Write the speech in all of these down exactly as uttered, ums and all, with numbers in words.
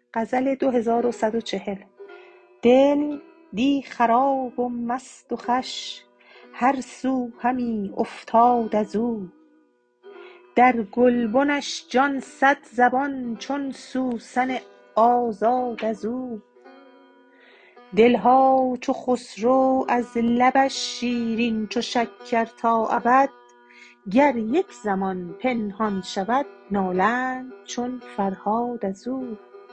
غزل دو هزار و صد و چهل. دل دی خراب و مست و خوش، هر سو همی افتاد از او. در گلبنش جان صد زبان، چون سوسن آزاد از او. دلها چو خسرو از لبش شیرین چو شکر تا ابد. گر یک زمان پنهان شود، نالند چون فرهاد از او.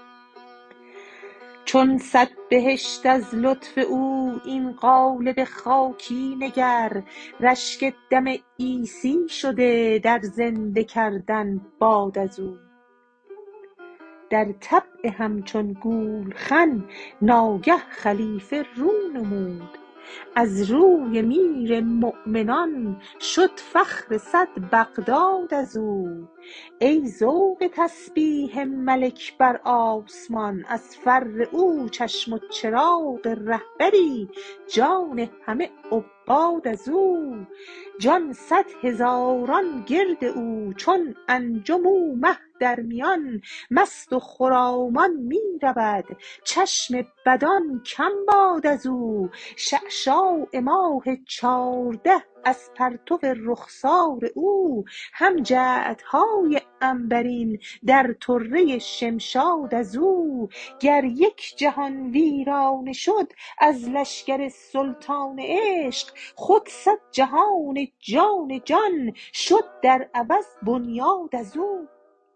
چون صد بهشت از لطف او، این قالب خاکی نگر. رشک دم عیسی شده، در زنده کردن باد از او. در طبع همچون گولخن، ناگه خلیفه رو نمود. از روی میر مؤمنان، شد فخر صد بغداد از او. ای ذوق تسبیح ملک بر آسمان، از فر او چشم و چراغ رهبری. جان همه عباد از او. جان صد هزاران گرد او، چون انجم او مه در میان. مست و خرامان می رود، چشم بدان کم باد از او. شعشاع ماه چارده، از پرتو رخسار او. هم جعدهای عنبرین، در طره شمشاد از او. گر یک جهان ویرانه شد، از لشکر سلطان عشق. خود صد جهان جان جان، شد در عوض بنیاد از او.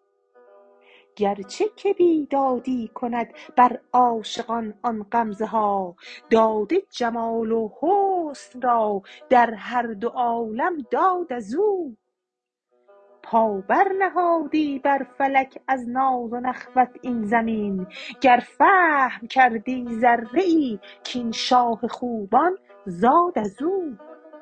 گرچه که بیدادی کند بر عاشقان آن غمزه ها. داده جمال و حسن را، در هر دو عالم داد از او. پا بر نهادی بر فلک، از ناز و نخوت این زمین. گر فهم کردی ذره ای، کاین شاه خوبان زاد از او.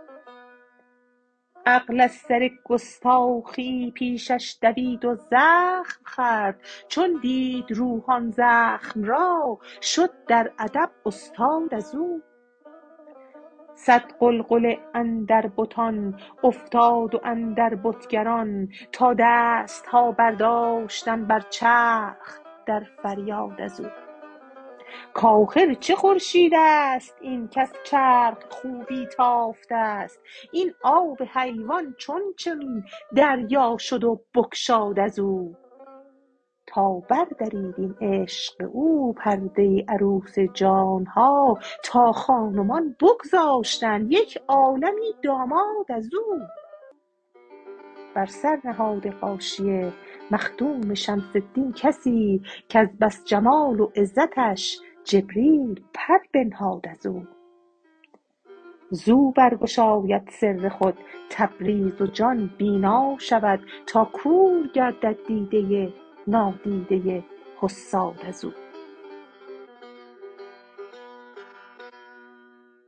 عقل از سر گستاخی پیشش دوید و زخم خورد. چون دید روح آن زخم را، شد در ادب استاد از او. صد غلغله اندر بتان افتاد، و اندر بتگران. تا دستها برداشتند بر چرخ، در فریاد از او. کآخر چه خورشید است این، کز چرخ خوبی تافته است. این آب حیوان چون چنین، دریا شد و بگشاد از او. تا بردرید این عشق او، پرده عروس جانها. تا خانمان بگذاشتند، یک عالمی داماد از او. بر سر نهاده غاشیه مخدوم شمس الدین کسی، کز بس جمال و عزتش جبریل پر بنهاد از او. زو برگشاید سر خود تبریز، و جان بینا شود. تا کور گردد دیده نادیده حساد از او.